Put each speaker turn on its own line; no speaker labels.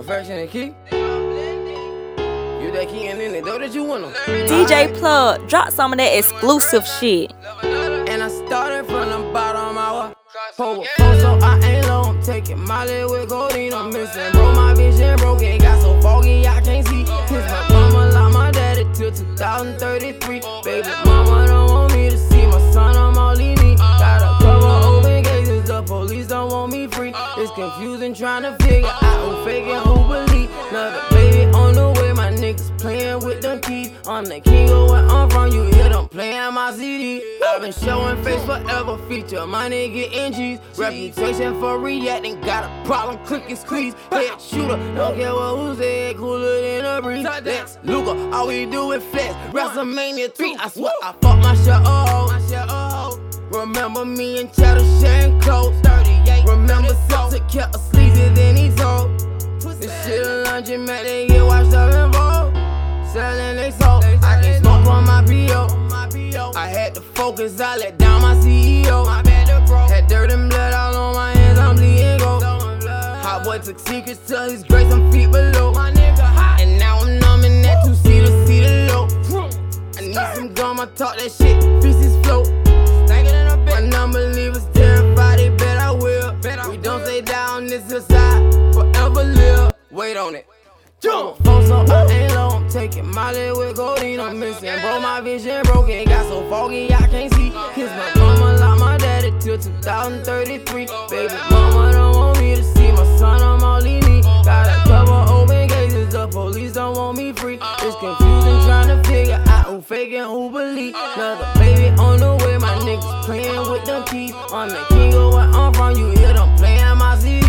Perfection and key. You that key and then they know that you want them.
DJ Plug, drop some of that exclusive shit.
And I started from the bottom, I was poor, so I ain't low. I'm taking Molly with codeine, I'm missing. Bro, my vision broken, got so foggy I can't see. Kiss my mama like my daddy till 2033. Baby mama don't want me to see my son, I'm all he need. Got a couple open cases, the police don't want me free. It's confusing trying to figure out who fake and who believe. Another baby on the way, my niggas playing with them keys. I'm the king of where I'm from, you hear them playing my CD. I've been showing face forever, feature money getting G's. Reputation for reacting, got a problem, click and squeeze. Head shooter, don't care what who said, cooler than a breeze. Lex Luger, all we do is flex. WrestleMania 3, I swear I fucked my shit up. Remember me and Cheddar sharing clothes. Remember Celtic kept a sleazy, then he told. This shit a luncheon, man, they get washed up and rolled. Selling they soul, I can't smoke on my P.O. I had to focus, I let down my CEO. Had dirt and blood all on my hands, I'm bleeding gold. Hot boy took secrets to his grace, I'm feet below. And now I'm numbing that 2-seater, see the low. I need some gum, I talk that shit, feces float. My non-believers terrified, they bet I will. We don't stay down, this hillside, forever live. Wait on it. Phone so I ain't low, I'm taking Molly with codeine, I'm missing. Bro, my vision broken, got so foggy I can't see. Kiss my mama like my daddy till 2033. Baby mama don't want me to see my son, I'm all he need. Got a couple open cases, the police don't want me free. It's confusing trying to figure out who fake and who believe. Another baby on the way, my niggas playing with them keys. I'm the king of where I'm from, you hear them playing my CD.